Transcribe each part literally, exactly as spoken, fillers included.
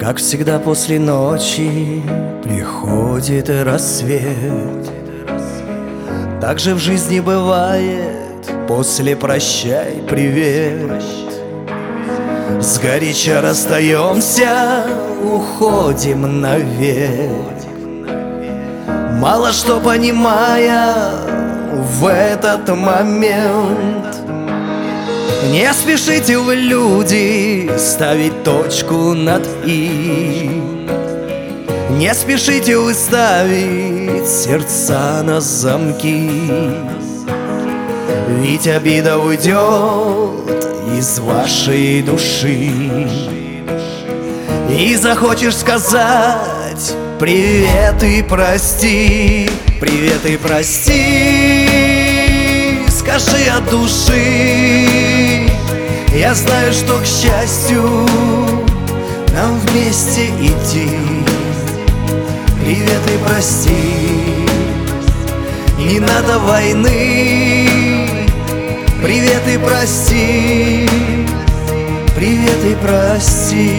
Как всегда после ночи приходит рассвет. Так же в жизни бывает после «прощай, привет». Сгоряча расстаемся, уходим навек, мало что понимая в этот момент. Не спешите вы, люди, ставить точку над «и». Не спешите вы ставить сердца на замки, ведь обида уйдет из вашей души. И захочешь сказать привет и прости, привет и прости, скажи от души. Я знаю, что, к счастью, нам вместе идти. Привет и прости, не надо войны. Привет и прости, привет и прости.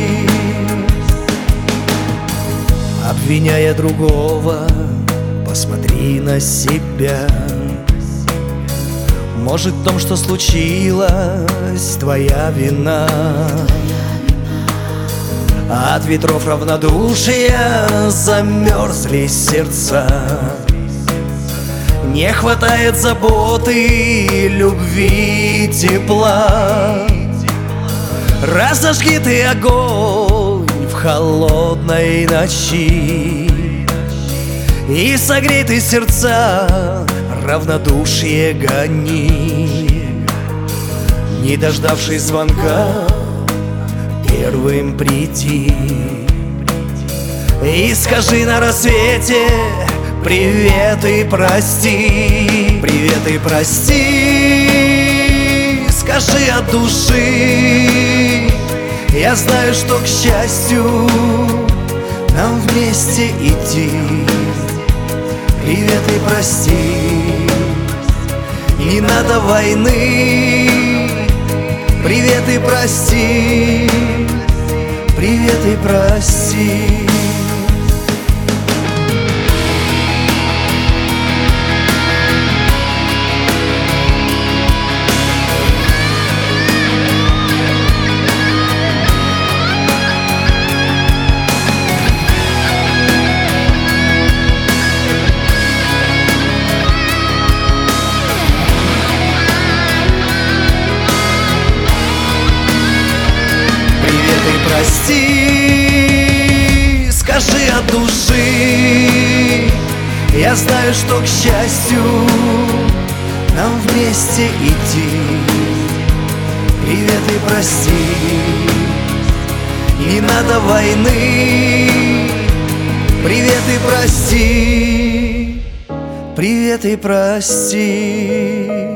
Обвиняя другого, посмотри на себя. Может, в том, что случилось, твоя вина. От ветров равнодушия замерзли сердца. Не хватает заботы, любви, тепла. Разожги ты огонь в холодной ночи и согрей ты сердца, равнодушие гони. Не дождавшись звонка, первым приди и скажи на рассвете привет и прости, привет и прости, скажи от души. Я знаю, что, к счастью, нам вместе идти. Привет и прости, не надо войны. Привет и прости, привет и прости. Прости, скажи от души. Я знаю, что, к счастью, нам вместе идти. Привет и прости, не надо войны. Привет и прости, привет и прости.